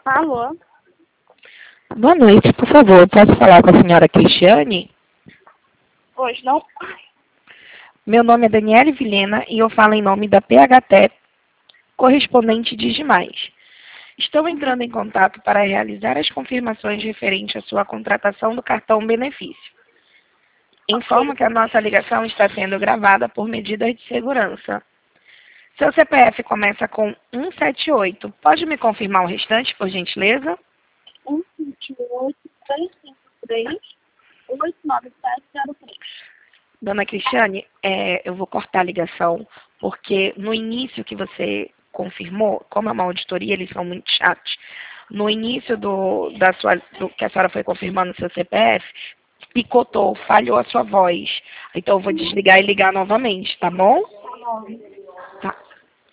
Alô? Boa noite, por favor, posso falar com a senhora Cristiane? Hoje não? Meu nome é Daniele Vilhena e eu falo em nome da PHT, correspondente de Digimais. Estou entrando em contato para realizar as confirmações referentes à sua contratação do cartão benefício. Informo que a nossa ligação está sendo gravada por medidas de segurança. Seu CPF começa com 178. Pode me confirmar o restante, por gentileza? 178-353-89703. Dona Cristiane, eu vou cortar a ligação, porque no início que você confirmou, como é uma auditoria, eles são muito chatos, no início do que a senhora foi confirmando o seu CPF, picotou, falhou a sua voz. Então eu vou desligar e ligar novamente, tá bom? Tá bom.